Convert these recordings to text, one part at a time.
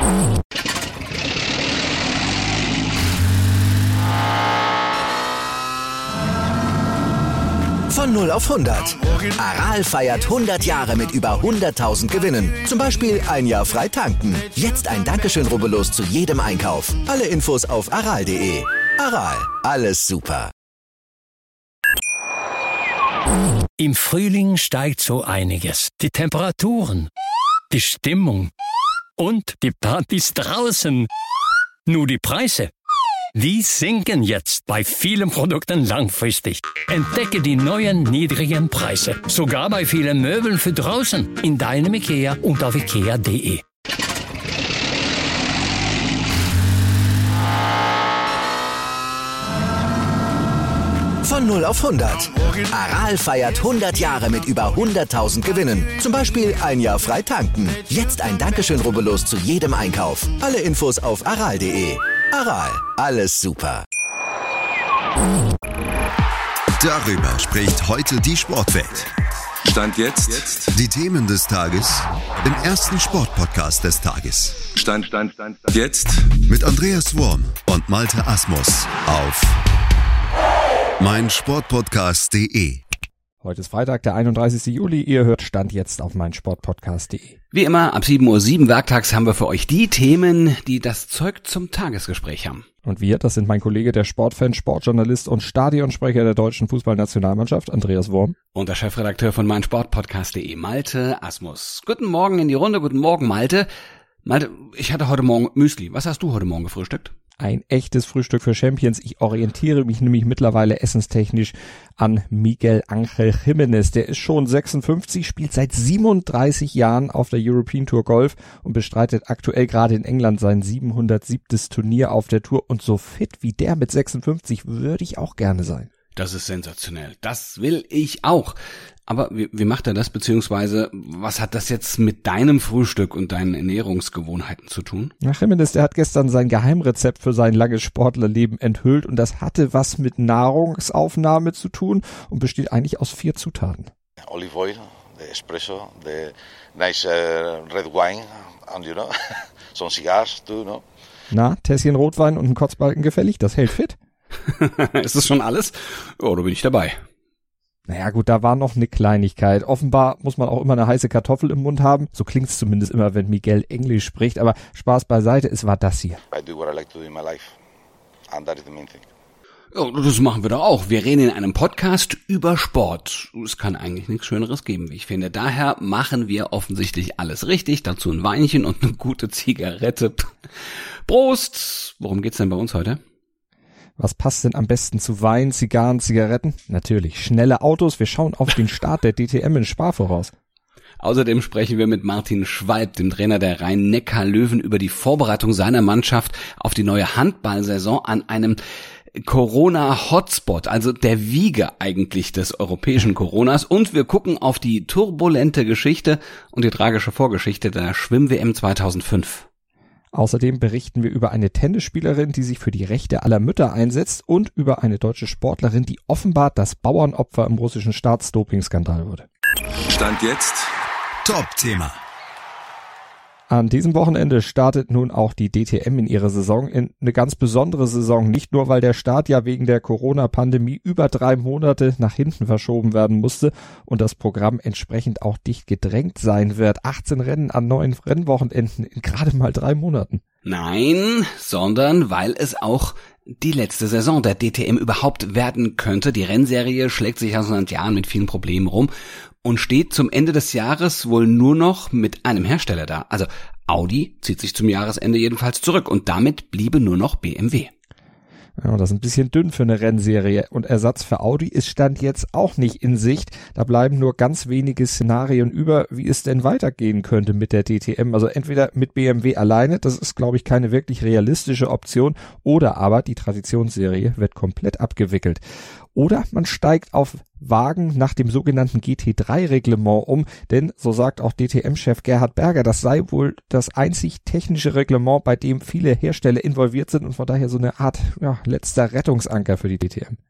Von 0 auf 100. Aral feiert 100 Jahre mit über 100.000 Gewinnen. Zum Beispiel ein Jahr frei tanken. Jetzt ein Dankeschön, rubbellos zu jedem Einkauf. Alle Infos auf aral.de. Aral, alles super. Im Frühling steigt so einiges. Die Temperaturen, die Stimmung und die Partys draußen. Nur die Preise, die sinken jetzt bei vielen Produkten langfristig. Entdecke die neuen niedrigen Preise. Sogar bei vielen Möbeln für draußen. In deinem IKEA und auf ikea.de. Von 0 auf 100. Aral feiert 100 Jahre mit über 100.000 Gewinnen. Zum Beispiel ein Jahr frei tanken. Jetzt ein Dankeschön, rubbellos zu jedem Einkauf. Alle Infos auf aral.de. Aral, alles super. Darüber spricht heute die Sportwelt. Stand jetzt. Die Themen des Tages im ersten Sportpodcast des Tages. Stand jetzt. Mit Andreas Worm und Malte Asmus auf meinsportpodcast.de. Heute ist Freitag, der 31. Juli. Ihr hört Stand jetzt auf meinsportpodcast.de. Wie immer, ab 7:07 Uhr werktags haben wir für euch die Themen, die das Zeug zum Tagesgespräch haben. Und wir, das sind mein Kollege, der Sportfan, Sportjournalist und Stadionsprecher der deutschen Fußballnationalmannschaft, Andreas Worm. Und der Chefredakteur von meinsportpodcast.de, Malte Asmus. Guten Morgen in die Runde, guten Morgen, Malte. Malte, ich hatte heute Morgen Müsli. Was hast du heute Morgen gefrühstückt? Ein echtes Frühstück für Champions. Ich orientiere mich nämlich mittlerweile essenstechnisch an Miguel Ángel Jiménez. Der ist schon 56, spielt seit 37 Jahren auf der European Tour Golf und bestreitet aktuell gerade in England sein 707. Turnier auf der Tour. Und so fit wie der mit 56 würde ich auch gerne sein. Das ist sensationell. Das will ich auch. Aber wie macht er das, beziehungsweise was hat das jetzt mit deinem Frühstück und deinen Ernährungsgewohnheiten zu tun? Jiménez, der hat gestern sein Geheimrezept für sein langes Sportlerleben enthüllt und das hatte was mit Nahrungsaufnahme zu tun und besteht eigentlich aus 4 Zutaten. Olive oil, the espresso, the nice red wine and some cigars too, no? Na, Tässchen Rotwein und ein Kotzbalken gefällig, das hält fit. Ist das schon alles? Oh, da bin ich dabei. Naja gut, da war noch eine Kleinigkeit. Offenbar muss man auch immer eine heiße Kartoffel im Mund haben. So klingt es zumindest immer, wenn Miguel Englisch spricht. Aber Spaß beiseite, es war das hier. I do what I like to do in my life. And that is the main thing. Ja, das machen wir doch auch. Wir reden in einem Podcast über Sport. Es kann eigentlich nichts Schöneres geben, wie ich finde. Daher machen wir offensichtlich alles richtig. Dazu ein Weinchen und eine gute Zigarette. Prost! Worum geht's denn bei uns heute? Was passt denn am besten zu Wein, Zigarren, Zigaretten? Natürlich, schnelle Autos. Wir schauen auf den Start der DTM in Spa voraus. Außerdem sprechen wir mit Martin Schwalb, dem Trainer der Rhein-Neckar-Löwen, über die Vorbereitung seiner Mannschaft auf die neue Handballsaison an einem Corona-Hotspot, also der Wiege eigentlich des europäischen Coronas. Und wir gucken auf die turbulente Geschichte und die tragische Vorgeschichte der Schwimm-WM 2005. Außerdem berichten wir über eine Tennisspielerin, die sich für die Rechte aller Mütter einsetzt und über eine deutsche Sportlerin, die offenbar das Bauernopfer im russischen Staatsdoping-Skandal wurde. Stand jetzt. Top-Thema. An diesem Wochenende startet nun auch die DTM in ihre Saison, in eine ganz besondere Saison. Nicht nur, weil der Start ja wegen der Corona-Pandemie über 3 Monate nach hinten verschoben werden musste und das Programm entsprechend auch dicht gedrängt sein wird. 18 Rennen an 9 Rennwochenenden in gerade mal 3 Monaten. Nein, sondern weil es auch die letzte Saison der DTM überhaupt werden könnte. Die Rennserie schlägt sich ja seit Jahren mit vielen Problemen rum und steht zum Ende des Jahres wohl nur noch mit einem Hersteller da. Also Audi zieht sich zum Jahresende jedenfalls zurück und damit bliebe nur noch BMW. Ja, das ist ein bisschen dünn für eine Rennserie und Ersatz für Audi ist Stand jetzt auch nicht in Sicht. Da bleiben nur ganz wenige Szenarien über, wie es denn weitergehen könnte mit der DTM. Also entweder mit BMW alleine, das ist glaube ich keine wirklich realistische Option, oder aber die Traditionsserie wird komplett abgewickelt. Oder man steigt auf Wagen nach dem sogenannten GT3-Reglement um, denn so sagt auch DTM-Chef Gerhard Berger, das sei wohl das einzig technische Reglement, bei dem viele Hersteller involviert sind und von daher so eine Art letzter Rettungsanker für die DTM.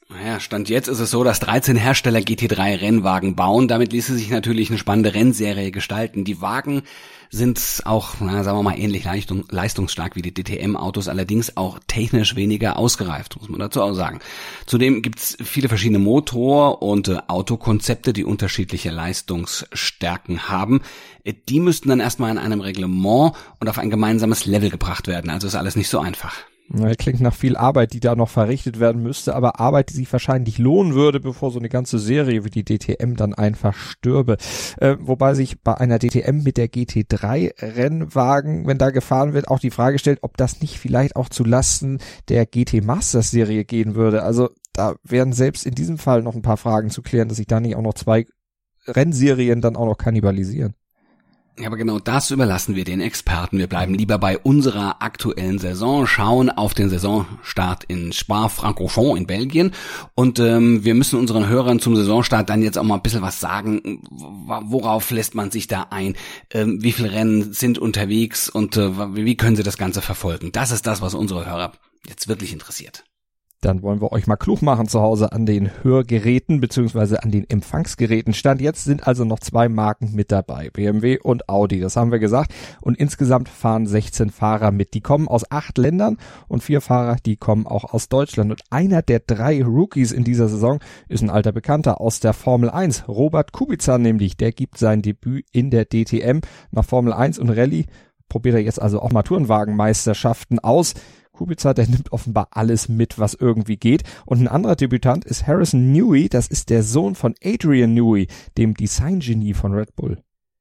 Naja, Stand jetzt ist es so, dass 13 Hersteller GT3-Rennwagen bauen. Damit ließe sich natürlich eine spannende Rennserie gestalten. Die Wagen sind auch, sagen wir mal, ähnlich leistungsstark wie die DTM-Autos, allerdings auch technisch weniger ausgereift, muss man dazu auch sagen. Zudem gibt's viele verschiedene Motor- und Autokonzepte, die unterschiedliche Leistungsstärken haben. Die müssten dann erstmal in einem Reglement und auf ein gemeinsames Level gebracht werden. Also ist alles nicht so einfach. Na, klingt nach viel Arbeit, die da noch verrichtet werden müsste, aber Arbeit, die sich wahrscheinlich lohnen würde, bevor so eine ganze Serie wie die DTM dann einfach stürbe. Wobei sich bei einer DTM mit der GT3-Rennwagen, wenn da gefahren wird, auch die Frage stellt, ob das nicht vielleicht auch zu Lasten der GT-Masters-Serie gehen würde. Also da wären selbst in diesem Fall noch ein paar Fragen zu klären, dass sich da nicht auch noch 2 Rennserien dann auch noch kannibalisieren. Ja, aber genau das überlassen wir den Experten. Wir bleiben lieber bei unserer aktuellen Saison, schauen auf den Saisonstart in Spa-Francorchamps in Belgien und wir müssen unseren Hörern zum Saisonstart dann jetzt auch mal ein bisschen was sagen. Worauf lässt man sich da ein? Wie viele Rennen sind unterwegs und wie können sie das Ganze verfolgen? Das ist das, was unsere Hörer jetzt wirklich interessiert. Dann wollen wir euch mal klug machen zu Hause an den Hörgeräten bzw. an den Empfangsgeräten. Stand jetzt sind also noch 2 Marken mit dabei, BMW und Audi, das haben wir gesagt. Und insgesamt fahren 16 Fahrer mit. Die kommen aus 8 Ländern und 4 Fahrer, die kommen auch aus Deutschland. Und einer der 3 Rookies in dieser Saison ist ein alter Bekannter aus der Formel 1. Robert Kubica nämlich, der gibt sein Debüt in der DTM. Nach Formel 1 und Rallye probiert er jetzt also auch mal Tourenwagenmeisterschaften aus. Kubica, der nimmt offenbar alles mit, was irgendwie geht. Und ein anderer Debütant ist Harrison Newey, das ist der Sohn von Adrian Newey, dem Designgenie von Red Bull.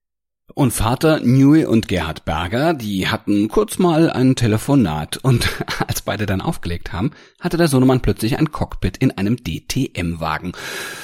Und Vater Newey und Gerhard Berger, die hatten kurz mal ein Telefonat und als beide dann aufgelegt haben, hatte der Sohnemann plötzlich ein Cockpit in einem DTM-Wagen.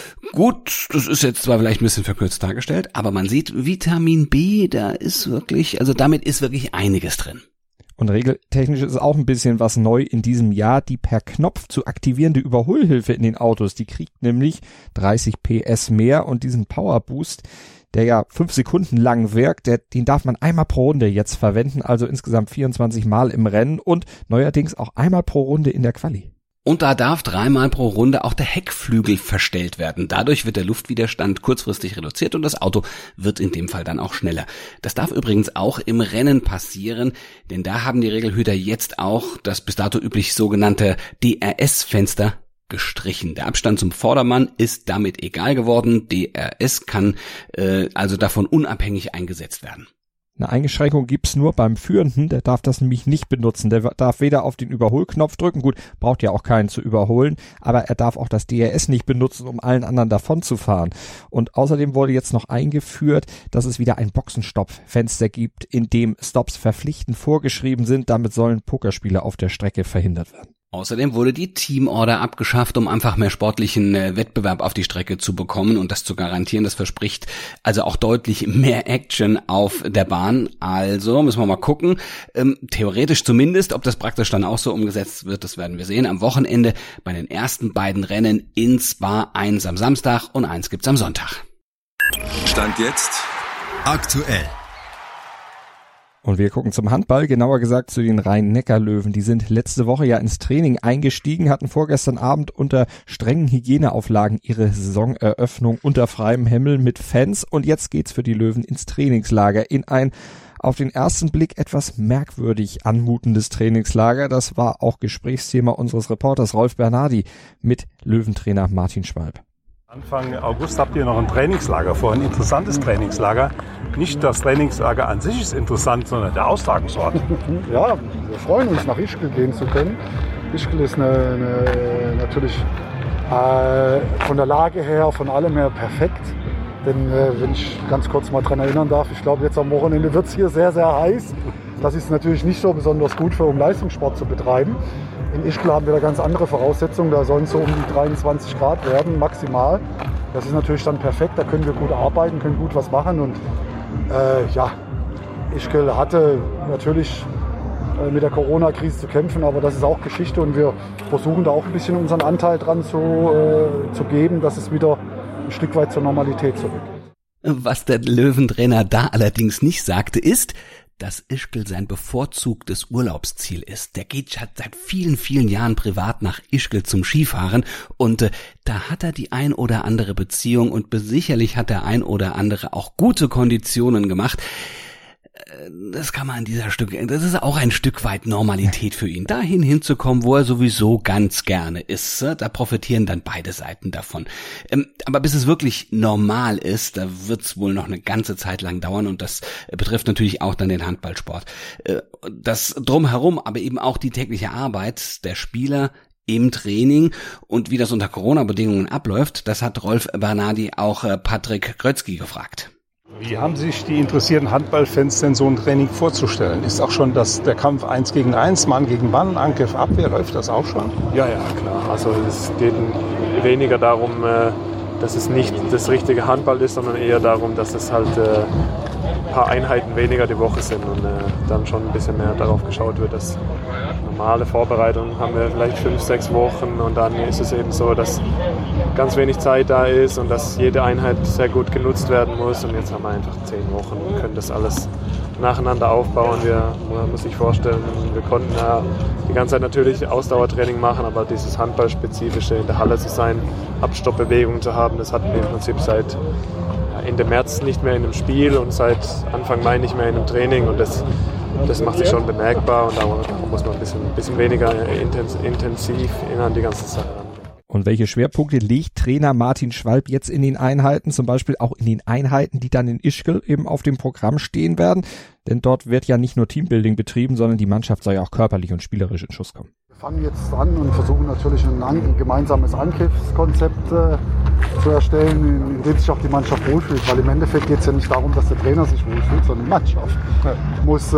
Gut, das ist jetzt zwar vielleicht ein bisschen verkürzt dargestellt, aber man sieht Vitamin B, da ist wirklich, also damit ist wirklich einiges drin. Und regeltechnisch ist auch ein bisschen was neu in diesem Jahr. Die per Knopf zu aktivierende Überholhilfe in den Autos, die kriegt nämlich 30 PS mehr und diesen Powerboost, der ja 5 Sekunden lang wirkt, den darf man einmal pro Runde jetzt verwenden, also insgesamt 24 Mal im Rennen und neuerdings auch einmal pro Runde in der Quali. Und da darf 3-mal pro Runde auch der Heckflügel verstellt werden. Dadurch wird der Luftwiderstand kurzfristig reduziert und das Auto wird in dem Fall dann auch schneller. Das darf übrigens auch im Rennen passieren, denn da haben die Regelhüter jetzt auch das bis dato üblich sogenannte DRS-Fenster gestrichen. Der Abstand zum Vordermann ist damit egal geworden. DRS kann also davon unabhängig eingesetzt werden. Eine Einschränkung gibt's nur beim Führenden, der darf das nämlich nicht benutzen. Der darf weder auf den Überholknopf drücken, gut, braucht ja auch keinen zu überholen, aber er darf auch das DRS nicht benutzen, um allen anderen davon zu fahren. Und außerdem wurde jetzt noch eingeführt, dass es wieder ein Boxenstopp-Fenster gibt, in dem Stops verpflichtend vorgeschrieben sind. Damit sollen Pokerspiele auf der Strecke verhindert werden. Außerdem wurde die Teamorder abgeschafft, um einfach mehr sportlichen Wettbewerb auf die Strecke zu bekommen und das zu garantieren. Das verspricht also auch deutlich mehr Action auf der Bahn. Also müssen wir mal gucken, theoretisch zumindest, ob das praktisch dann auch so umgesetzt wird, das werden wir sehen. Am Wochenende bei den ersten beiden Rennen in Spa, 1 am Samstag und 1 gibt's am Sonntag. Stand jetzt Aktuell. Und wir gucken zum Handball, genauer gesagt zu den Rhein-Neckar-Löwen. Die sind letzte Woche ja ins Training eingestiegen, hatten vorgestern Abend unter strengen Hygieneauflagen ihre Saisoneröffnung unter freiem Himmel mit Fans. Und jetzt geht's für die Löwen ins Trainingslager, in ein auf den ersten Blick etwas merkwürdig anmutendes Trainingslager. Das war auch Gesprächsthema unseres Reporters Rolf Bernardi mit Löwentrainer Martin Schwalb. Anfang August habt ihr noch ein Trainingslager vor, ein interessantes Trainingslager. Nicht das Trainingslager an sich ist interessant, sondern der Austragungsort. Ja, wir freuen uns, nach Ischgl gehen zu können. Ischgl ist natürlich von der Lage her, von allem her perfekt. Denn wenn ich ganz kurz mal dran erinnern darf, ich glaube jetzt am Wochenende wird es hier sehr, sehr heiß. Das ist natürlich nicht so besonders gut um Leistungssport zu betreiben. In Ischgl haben wir da ganz andere Voraussetzungen, da sollen es so um die 23 Grad werden, maximal. Das ist natürlich dann perfekt, da können wir gut arbeiten, können gut was machen. Und Ischgl hatte natürlich mit der Corona-Krise zu kämpfen, aber das ist auch Geschichte und wir versuchen da auch ein bisschen unseren Anteil dran zu geben, dass es wieder ein Stück weit zur Normalität zurückgeht. Was der Löwentrainer da allerdings nicht sagte, ist, dass Ischgl sein bevorzugtes Urlaubsziel ist. Der geht seit vielen, vielen Jahren privat nach Ischgl zum Skifahren und da hat er die ein oder andere Beziehung und sicherlich hat der ein oder andere auch gute Konditionen gemacht. Das kann man das ist auch ein Stück weit Normalität für ihn, dahin hinzukommen, wo er sowieso ganz gerne ist. Da profitieren dann beide Seiten davon. Aber bis es wirklich normal ist, da wird es wohl noch eine ganze Zeit lang dauern und das betrifft natürlich auch dann den Handballsport. Das Drumherum, aber eben auch die tägliche Arbeit der Spieler im Training und wie das unter Corona-Bedingungen abläuft, das hat Rolf Bernardi auch Patrick Grötzky gefragt. Wie haben sich die interessierten Handballfans denn so ein Training vorzustellen? Ist auch schon der Kampf 1 gegen 1, Mann gegen Mann, Angriff, Abwehr, läuft das auch schon? Ja, klar. Also es geht weniger darum, dass es nicht das richtige Handball ist, sondern eher darum, dass es halt ein paar Einheiten weniger die Woche sind und dann schon ein bisschen mehr darauf geschaut wird, dass normale Vorbereitung haben wir vielleicht 5-6 Wochen und dann ist es eben so, dass ganz wenig Zeit da ist und dass jede Einheit sehr gut genutzt werden muss und jetzt haben wir einfach 10 Wochen und können das alles nacheinander aufbauen. Man muss sich vorstellen, wir konnten ja die ganze Zeit natürlich Ausdauertraining machen, aber dieses Handballspezifische in der Halle zu sein, Abstoppbewegungen zu haben, das hatten wir im Prinzip seit Ende März nicht mehr in einem Spiel und seit Anfang Mai nicht mehr in einem Training und das macht sich schon bemerkbar und darum muss man ein bisschen weniger intensiv an die ganze Sache ran. Und welche Schwerpunkte legt Trainer Martin Schwalb jetzt in den Einheiten, zum Beispiel auch in den Einheiten, die dann in Ischgl eben auf dem Programm stehen werden? Denn dort wird ja nicht nur Teambuilding betrieben, sondern die Mannschaft soll ja auch körperlich und spielerisch in Schuss kommen. Wir fangen jetzt an und versuchen natürlich ein gemeinsames Angriffskonzept zu erstellen, in dem sich auch die Mannschaft wohlfühlt. Weil im Endeffekt geht es ja nicht darum, dass der Trainer sich wohlfühlt, sondern die Mannschaft muss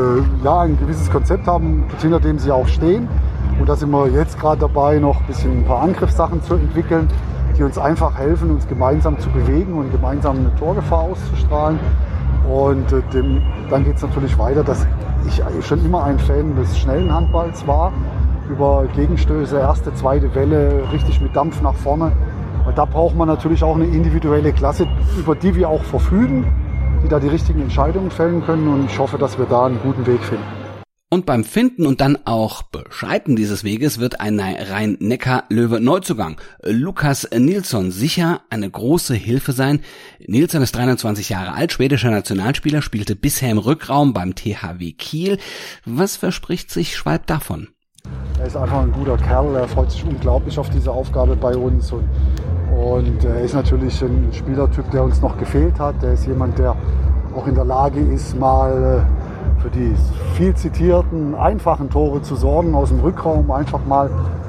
ein gewisses Konzept haben, hinter dem sie auch stehen. Und da sind wir jetzt gerade dabei, noch ein paar Angriffssachen zu entwickeln, die uns einfach helfen, uns gemeinsam zu bewegen und gemeinsam eine Torgefahr auszustrahlen. Und dann geht es natürlich weiter, dass ich schon immer ein Fan des schnellen Handballs war, über Gegenstöße, erste, zweite Welle, richtig mit Dampf nach vorne. Und da braucht man natürlich auch eine individuelle Klasse, über die wir auch verfügen, die da die richtigen Entscheidungen fällen können. Und ich hoffe, dass wir da einen guten Weg finden. Und beim Finden und dann auch Beschreiten dieses Weges wird ein Rhein-Neckar-Löwe-Neuzugang, Lukas Nilsson, sicher eine große Hilfe sein. Nilsson ist 23 Jahre alt, schwedischer Nationalspieler, spielte bisher im Rückraum beim THW Kiel. Was verspricht sich Schwalb davon? Er ist einfach ein guter Kerl, er freut sich unglaublich auf diese Aufgabe bei uns und er ist natürlich ein Spielertyp, der uns noch gefehlt hat. Er ist jemand, der auch in der Lage ist, mal für die viel zitierten, einfachen Tore zu sorgen aus dem Rückraum. Einfach mal,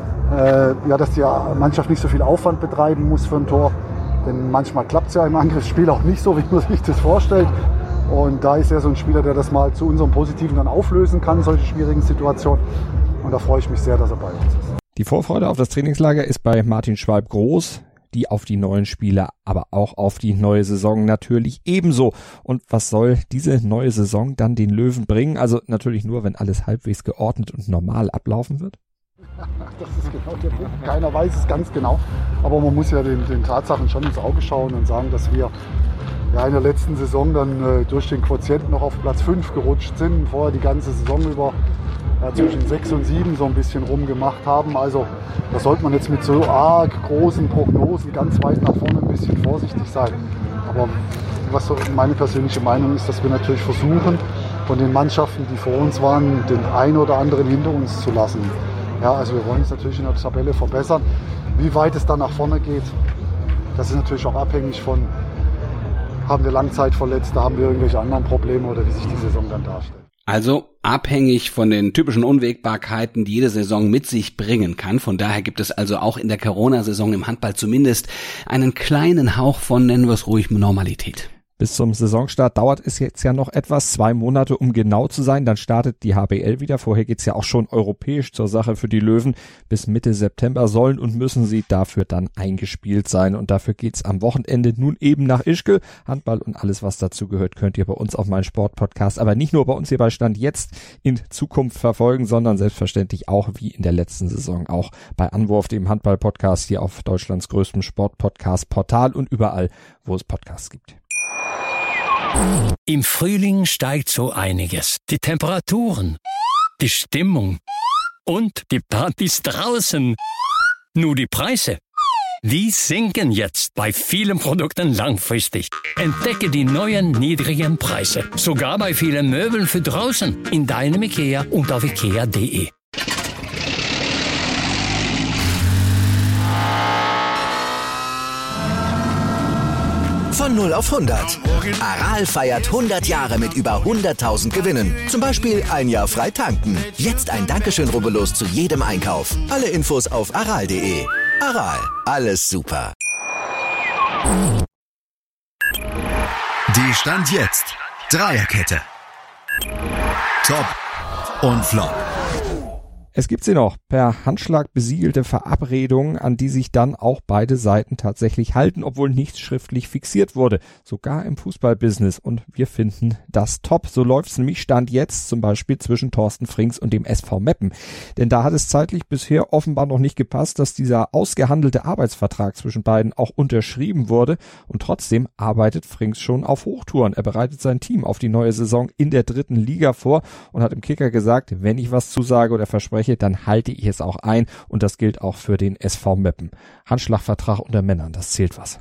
dass die Mannschaft nicht so viel Aufwand betreiben muss für ein Tor. Denn manchmal klappt es ja im Angriffsspiel auch nicht so, wie man sich das vorstellt. Und da ist er so ein Spieler, der das mal zu unserem Positiven dann auflösen kann, solche schwierigen Situationen. Und da freue ich mich sehr, dass er bei uns ist. Die Vorfreude auf das Trainingslager ist bei Martin Schwalb groß. Die auf die neuen Spieler, aber auch auf die neue Saison natürlich ebenso. Und was soll diese neue Saison dann den Löwen bringen? Also natürlich nur, wenn alles halbwegs geordnet und normal ablaufen wird. Das ist genau der Punkt. Keiner weiß es ganz genau. Aber man muss ja den Tatsachen schon ins Auge schauen und sagen, dass wir in der letzten Saison dann durch den Quotienten noch auf Platz 5 gerutscht sind. Vorher die ganze Saison über zwischen 6 und 7 so ein bisschen rumgemacht haben. Also da sollte man jetzt mit so arg großen Prognosen ganz weit nach vorne ein bisschen vorsichtig sein. Aber was so meine persönliche Meinung ist, dass wir natürlich versuchen, von den Mannschaften, die vor uns waren, den einen oder anderen hinter uns zu lassen. Ja, also wir wollen uns natürlich in der Tabelle verbessern. Wie weit es dann nach vorne geht, das ist natürlich auch abhängig von, haben wir Langzeitverletzte, haben wir irgendwelche anderen Probleme oder wie sich die Saison dann darstellt. Also abhängig von den typischen Unwägbarkeiten, die jede Saison mit sich bringen kann. Von daher gibt es also auch in der Corona-Saison im Handball zumindest einen kleinen Hauch von, nennen wir es ruhig, Normalität. Bis zum Saisonstart dauert es jetzt ja noch etwas, 2 Monate, um genau zu sein. Dann startet die HBL wieder. Vorher geht's ja auch schon europäisch zur Sache für die Löwen. Bis Mitte September sollen und müssen sie dafür dann eingespielt sein. Und dafür geht's am Wochenende nun eben nach Ischgl. Handball und alles, was dazu gehört, könnt ihr bei uns auf meinem Sportpodcast, aber nicht nur bei uns hier bei Stand jetzt in Zukunft verfolgen, sondern selbstverständlich auch wie in der letzten Saison auch bei Anwurf, dem Handball-Podcast hier auf Deutschlands größtem Sportpodcast-Portal und überall, wo es Podcasts gibt. Im Frühling steigt so einiges. Die Temperaturen, die Stimmung und die Partys draußen. Nur die Preise, die sinken jetzt bei vielen Produkten langfristig. Entdecke die neuen niedrigen Preise. Sogar bei vielen Möbeln für draußen. In deinem IKEA und auf ikea.de. Von 0 auf 100. Aral feiert 100 Jahre mit über 100.000 Gewinnen. Zum Beispiel ein Jahr frei tanken. Jetzt ein Dankeschön, rubbellos zu jedem Einkauf. Alle Infos auf aral.de. Aral, alles super. Die Stand jetzt. Dreierkette. Top und Flop. Es gibt sie noch, per Handschlag besiegelte Verabredungen, an die sich dann auch beide Seiten tatsächlich halten, obwohl nichts schriftlich fixiert wurde. Sogar im Fußballbusiness. Und wir finden das top. So läuft's nämlich Stand jetzt zum Beispiel zwischen Thorsten Frings und dem SV Meppen. Denn da hat es zeitlich bisher offenbar noch nicht gepasst, dass dieser ausgehandelte Arbeitsvertrag zwischen beiden auch unterschrieben wurde. Und trotzdem arbeitet Frings schon auf Hochtouren. Er bereitet sein Team auf die neue Saison in der 3. Liga vor und hat im Kicker gesagt, wenn ich was zusage oder verspreche, dann halte ich es auch ein, und das gilt auch für den SV Meppen. Handschlagvertrag unter Männern, das zählt was.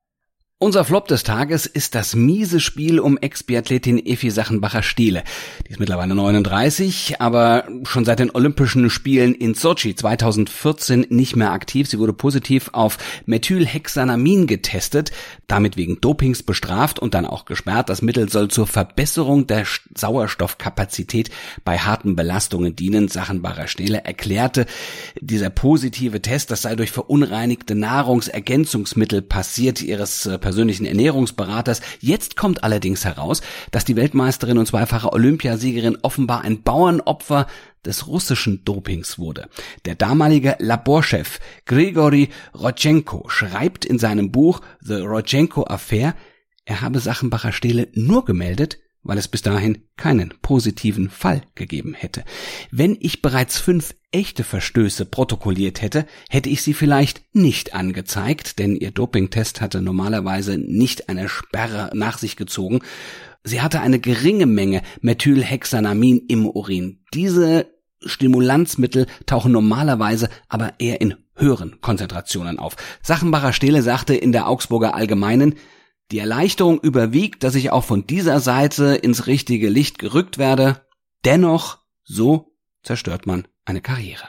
Unser Flop des Tages ist das miese Spiel um Ex-Biathletin Effi Sachenbacher-Steele. Die ist mittlerweile 39, aber schon seit den Olympischen Spielen in Sochi 2014 nicht mehr aktiv. Sie wurde positiv auf Methylhexanamin getestet, damit wegen Dopings bestraft und dann auch gesperrt. Das Mittel soll zur Verbesserung der Sauerstoffkapazität bei harten Belastungen dienen. Sachenbacher-Steele erklärte, dieser positive Test, das sei durch verunreinigte Nahrungsergänzungsmittel passiert, ihres persönlichen Ernährungsberaters. Jetzt kommt allerdings heraus, dass die Weltmeisterin und zweifache Olympiasiegerin offenbar ein Bauernopfer des russischen Dopings wurde. Der damalige Laborchef Grigori Rodchenko schreibt in seinem Buch The Rodchenko Affair, er habe Sachenbacher-Steele nur gemeldet, weil es bis dahin keinen positiven Fall gegeben hätte. Wenn ich bereits 5 echte Verstöße protokolliert hätte, hätte ich sie vielleicht nicht angezeigt, denn ihr Dopingtest hatte normalerweise nicht eine Sperre nach sich gezogen. Sie hatte eine geringe Menge Methylhexanamin im Urin. Diese Stimulanzmittel tauchen normalerweise aber eher in höheren Konzentrationen auf. Sachenbacher-Steele sagte in der Augsburger Allgemeinen, die Erleichterung überwiegt, dass ich auch von dieser Seite ins richtige Licht gerückt werde. Dennoch, so zerstört man eine Karriere.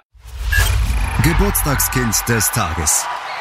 Geburtstagskind des Tages.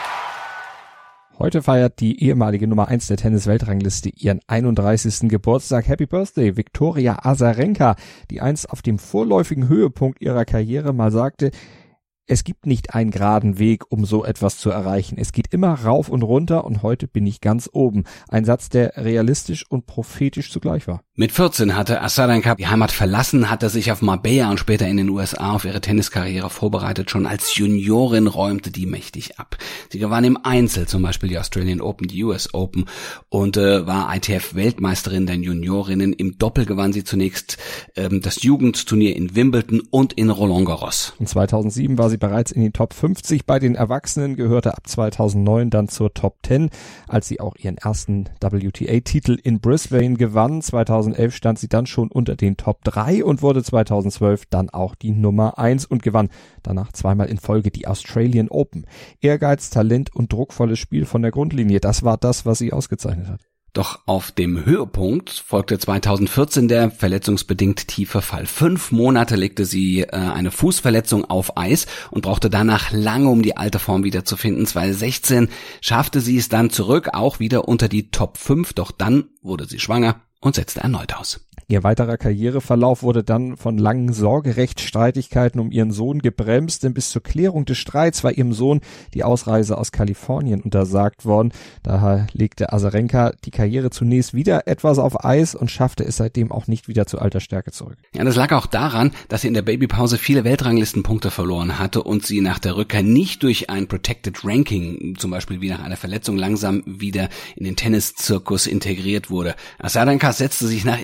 Heute feiert die ehemalige Nummer 1 der Tennis-Weltrangliste ihren 31. Geburtstag. Happy Birthday, Viktoria Azarenka, die einst auf dem vorläufigen Höhepunkt ihrer Karriere mal sagte, es gibt nicht einen geraden Weg, um so etwas zu erreichen. Es geht immer rauf und runter und heute bin ich ganz oben. Ein Satz, der realistisch und prophetisch zugleich war. Mit 14 hatte Azarenka die Heimat verlassen, hatte sich auf Marbella und später in den USA auf ihre Tenniskarriere vorbereitet. Schon als Juniorin räumte die mächtig ab. Sie gewann im Einzel zum Beispiel die Australian Open, die US Open und war ITF-Weltmeisterin der Juniorinnen. Im Doppel gewann sie zunächst das Jugendturnier in Wimbledon und in Roland Garros. Und 2007 war sie bereits in den Top 50 bei den Erwachsenen, gehörte ab 2009 dann zur Top 10, als sie auch ihren ersten WTA-Titel in Brisbane gewann. 2011 stand sie dann schon unter den Top 3 und wurde 2012 dann auch die Nummer 1 und gewann danach zweimal in Folge die Australian Open. Ehrgeiz, Talent und druckvolles Spiel von der Grundlinie, das war das, was sie ausgezeichnet hat. Doch auf dem Höhepunkt folgte 2014 der verletzungsbedingt tiefe Fall. 5 Monate legte sie eine Fußverletzung auf Eis und brauchte danach lange, um die alte Form wiederzufinden. 2016 schaffte sie es dann zurück, auch wieder unter die Top 5, doch dann wurde sie schwanger und setzte erneut aus. Ihr weiterer Karriereverlauf wurde dann von langen Sorgerechtsstreitigkeiten um ihren Sohn gebremst, denn bis zur Klärung des Streits war ihrem Sohn die Ausreise aus Kalifornien untersagt worden. Daher legte Azarenka die Karriere zunächst wieder etwas auf Eis und schaffte es seitdem auch nicht wieder zu alter Stärke zurück. Ja, das lag auch daran, dass sie in der Babypause viele Weltranglistenpunkte verloren hatte und sie nach der Rückkehr nicht durch ein Protected Ranking, zum Beispiel wie nach einer Verletzung, langsam wieder in den Tenniszirkus integriert wurde. Azarenka setzte sich nach ihrer Rückkehr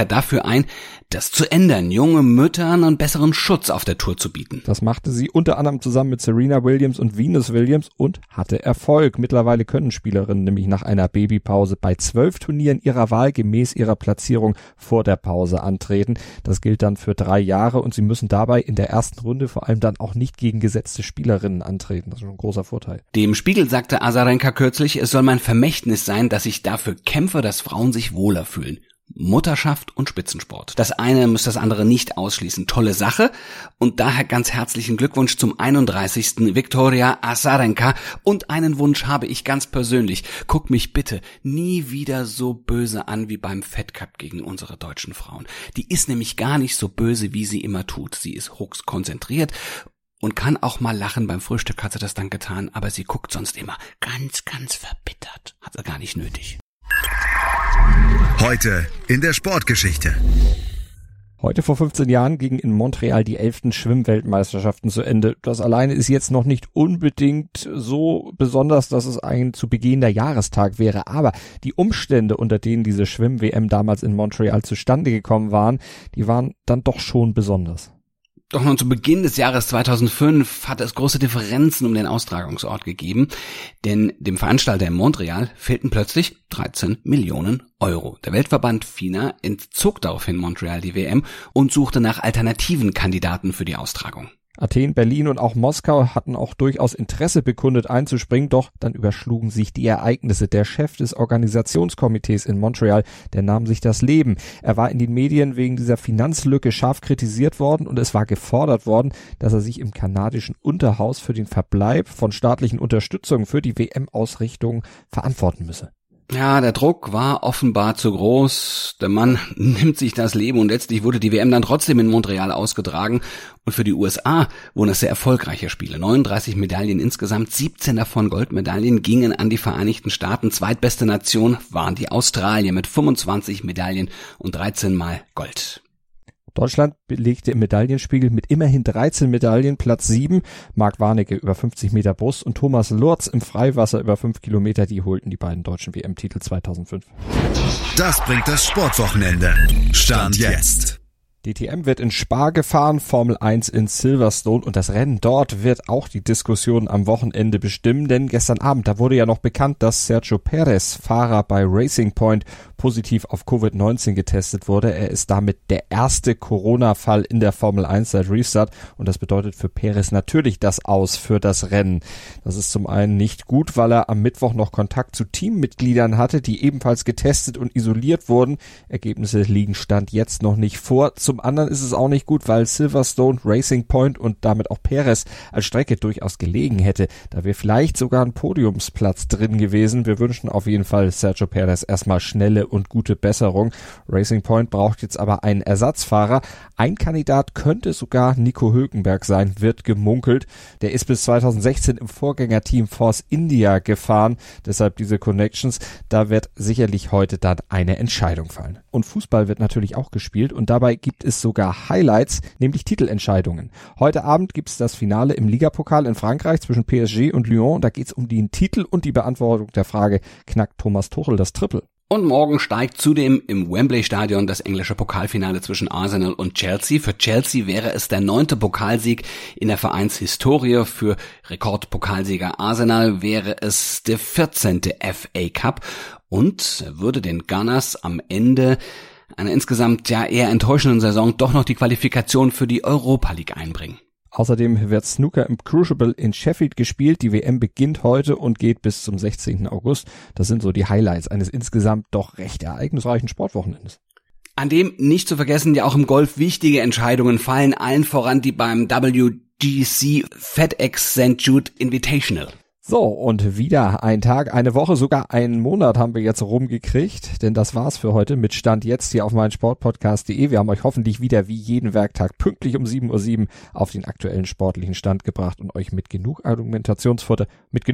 dafür ein, das zu ändern, junge Müttern einen besseren Schutz auf der Tour zu bieten. Das machte sie unter anderem zusammen mit Serena Williams und Venus Williams und hatte Erfolg. Mittlerweile können Spielerinnen nämlich nach einer Babypause bei 12 Turnieren ihrer Wahl gemäß ihrer Platzierung vor der Pause antreten. Das gilt dann für 3 Jahre und sie müssen dabei in der ersten Runde vor allem dann auch nicht gegen gesetzte Spielerinnen antreten. Das ist schon ein großer Vorteil. Dem Spiegel sagte Azarenka kürzlich, es soll mein Vermächtnis sein, dass ich dafür kämpfe, dass Frauen sich wohler fühlen. Mutterschaft und Spitzensport. Das eine muss das andere nicht ausschließen. Tolle Sache. Und daher ganz herzlichen Glückwunsch zum 31. Viktoria Azarenka. Und einen Wunsch habe ich ganz persönlich. Guck mich bitte nie wieder so böse an wie beim Fed Cup gegen unsere deutschen Frauen. Die ist nämlich gar nicht so böse, wie sie immer tut. Sie ist hochst konzentriert und kann auch mal lachen. Beim Frühstück hat sie das dann getan, aber sie guckt sonst immer ganz, ganz verbittert. Hat sie gar nicht nötig. Heute in der Sportgeschichte. Heute vor 15 Jahren gingen in Montreal die 11. Schwimmweltmeisterschaften zu Ende. Das alleine ist jetzt noch nicht unbedingt so besonders, dass es ein zu begehender Jahrestag wäre. Aber die Umstände, unter denen diese Schwimm-WM damals in Montreal zustande gekommen waren, die waren dann doch schon besonders. Doch nun zu Beginn des Jahres 2005 hatte es große Differenzen um den Austragungsort gegeben, denn dem Veranstalter in Montreal fehlten plötzlich 13 Millionen Euro. Der Weltverband FINA entzog daraufhin Montreal die WM und suchte nach alternativen Kandidaten für die Austragung. Athen, Berlin und auch Moskau hatten auch durchaus Interesse bekundet einzuspringen, doch dann überschlugen sich die Ereignisse. Der Chef des Organisationskomitees in Montreal, der nahm sich das Leben. Er war in den Medien wegen dieser Finanzlücke scharf kritisiert worden und es war gefordert worden, dass er sich im kanadischen Unterhaus für den Verbleib von staatlichen Unterstützungen für die WM-Ausrichtung verantworten müsse. Ja, der Druck war offenbar zu groß. Der Mann nimmt sich das Leben und letztlich wurde die WM dann trotzdem in Montreal ausgetragen. Und für die USA wurden es sehr erfolgreiche Spiele. 39 Medaillen insgesamt, 17 davon Goldmedaillen gingen an die Vereinigten Staaten. Zweitbeste Nation waren die Australier mit 25 Medaillen und 13 Mal Gold. Deutschland belegte im Medaillenspiegel mit immerhin 13 Medaillen Platz 7. Marc Warnecke über 50 Meter Brust und Thomas Lurz im Freiwasser über 5 Kilometer, die holten die beiden deutschen WM-Titel 2005. Das bringt das Sportwochenende. Stand jetzt. DTM wird in Spa gefahren, Formel 1 in Silverstone und das Rennen dort wird auch die Diskussion am Wochenende bestimmen, denn gestern Abend, da wurde ja noch bekannt, dass Sergio Perez, Fahrer bei Racing Point, positiv auf Covid-19 getestet wurde. Er ist damit der erste Corona-Fall in der Formel 1 seit Restart und das bedeutet für Perez natürlich das Aus für das Rennen. Das ist zum einen nicht gut, weil er am Mittwoch noch Kontakt zu Teammitgliedern hatte, die ebenfalls getestet und isoliert wurden. Ergebnisse liegen Stand jetzt noch nicht vor. Zum anderen ist es auch nicht gut, weil Silverstone, Racing Point und damit auch Perez als Strecke durchaus gelegen hätte. Da wäre vielleicht sogar ein Podiumsplatz drin gewesen. Wir wünschen auf jeden Fall Sergio Perez erstmal schnelle und gute Besserung. Racing Point braucht jetzt aber einen Ersatzfahrer. Ein Kandidat könnte sogar Nico Hülkenberg sein, wird gemunkelt. Der ist bis 2016 im Vorgängerteam Force India gefahren. Deshalb diese Connections. Da wird sicherlich heute dann eine Entscheidung fallen. Und Fußball wird natürlich auch gespielt und dabei gibt es sogar Highlights, nämlich Titelentscheidungen. Heute Abend gibt es das Finale im Ligapokal in Frankreich zwischen PSG und Lyon. Da geht es um den Titel und die Beantwortung der Frage, knackt Thomas Tuchel das Triple? Und morgen steigt zudem im Wembley-Stadion das englische Pokalfinale zwischen Arsenal und Chelsea. Für Chelsea wäre es der 9. Pokalsieg in der Vereinshistorie. Für Rekordpokalsieger Arsenal wäre es der 14. FA Cup und würde den Gunners am Ende einer insgesamt ja eher enttäuschenden Saison doch noch die Qualifikation für die Europa League einbringen. Außerdem wird Snooker im Crucible in Sheffield gespielt. Die WM beginnt heute und geht bis zum 16. August. Das sind so die Highlights eines insgesamt doch recht ereignisreichen Sportwochenendes. An dem nicht zu vergessen ja auch im Golf wichtige Entscheidungen fallen, allen voran die beim WGC FedEx St. Jude Invitational. So, und wieder ein Tag, eine Woche, sogar einen Monat haben wir jetzt rumgekriegt, denn das war's für heute mit Stand jetzt hier auf meinsportpodcast.de. Wir haben euch hoffentlich wieder wie jeden Werktag pünktlich um 7:07 Uhr auf den aktuellen sportlichen Stand gebracht und euch mit genug Argumentationsfutter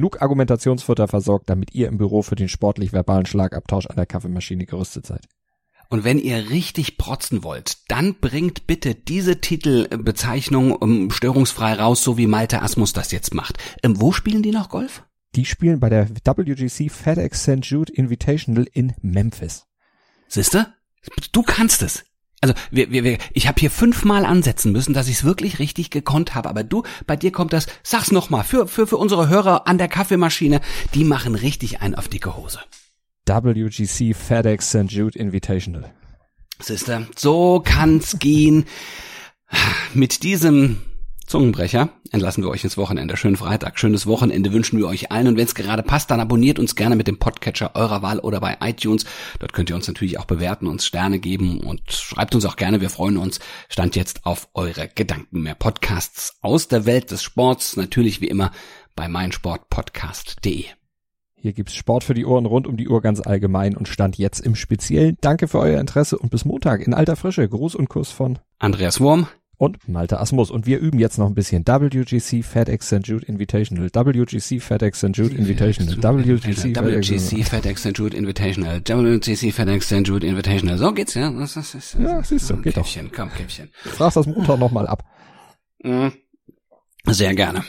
versorgt, damit ihr im Büro für den sportlich-verbalen Schlagabtausch an der Kaffeemaschine gerüstet seid. Und wenn ihr richtig protzen wollt, dann bringt bitte diese Titelbezeichnung störungsfrei raus, so wie Malte Asmus das jetzt macht. Wo spielen die noch Golf? Die spielen bei der WGC FedEx St. Jude Invitational in Memphis. Siehste? Du kannst es. Also ich habe hier 5-mal ansetzen müssen, dass ich es wirklich richtig gekonnt habe. Aber bei dir kommt das, sag's nochmal, für unsere Hörer an der Kaffeemaschine, die machen richtig einen auf dicke Hose. WGC FedEx St. Jude Invitational. Sister, so kann's gehen. Mit diesem Zungenbrecher entlassen wir euch ins Wochenende. Schönen Freitag, schönes Wochenende wünschen wir euch allen. Und wenn es gerade passt, dann abonniert uns gerne mit dem Podcatcher eurer Wahl oder bei iTunes. Dort könnt ihr uns natürlich auch bewerten, uns Sterne geben und schreibt uns auch gerne. Wir freuen uns. Stand jetzt auf eure Gedanken. Mehr Podcasts aus der Welt des Sports. Natürlich wie immer bei meinsportpodcast.de. Hier gibt's Sport für die Ohren rund um die Uhr ganz allgemein und Stand jetzt im Speziellen. Danke für euer Interesse und bis Montag in alter Frische. Gruß und Kuss von Andreas Wurm und Malte Asmus. Und wir üben jetzt noch ein bisschen WGC FedEx St. Jude Invitational. WGC FedEx St. Jude Invitational. WGC FedEx St. Jude Invitational. WGC FedEx St. Jude Invitational. So geht's, ja? Ja, siehst du, geht Käffchen, doch. Komm, Käffchen. Fragst das Montag nochmal ab. Sehr gerne.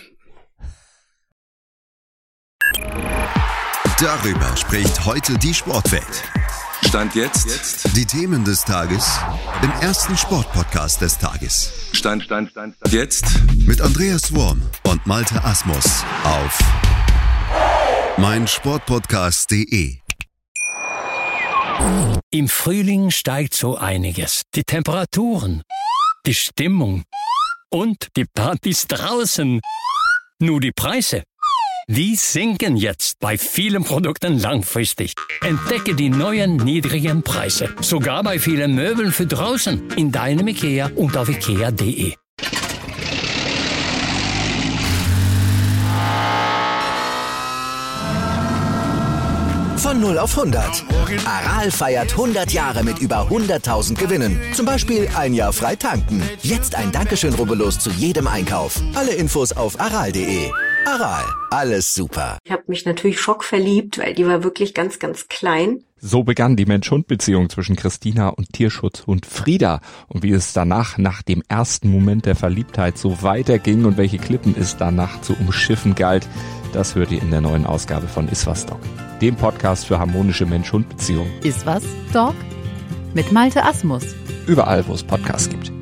Darüber spricht heute die Sportwelt. Stand jetzt. Die Themen des Tages im ersten Sportpodcast des Tages. Stand jetzt. Mit Andreas Wurm und Malte Asmus auf meinsportpodcast.de. Im Frühling steigt so einiges. Die Temperaturen, die Stimmung und die Partys draußen. Nur die Preise, die sinken jetzt bei vielen Produkten langfristig. Entdecke die neuen niedrigen Preise. Sogar bei vielen Möbeln für draußen. In deinem IKEA und auf IKEA.de. Von 0 auf 100. Aral feiert 100 Jahre mit über 100.000 Gewinnen. Zum Beispiel ein Jahr frei tanken. Jetzt ein Dankeschön, rubbellos zu jedem Einkauf. Alle Infos auf aral.de. Aral, alles super. Ich habe mich natürlich schockverliebt, weil die war wirklich ganz, ganz klein. So begann die Mensch-Hund-Beziehung zwischen Christina und Tierschutzhund Frieda. Und wie es danach, nach dem ersten Moment der Verliebtheit, so weiterging und welche Klippen es danach zu umschiffen galt, das hört ihr in der neuen Ausgabe von Iswas Dog, dem Podcast für harmonische Mensch-Hund-Beziehungen. Iswas Dog? Mit Malte Asmus. Überall, wo es Podcasts gibt.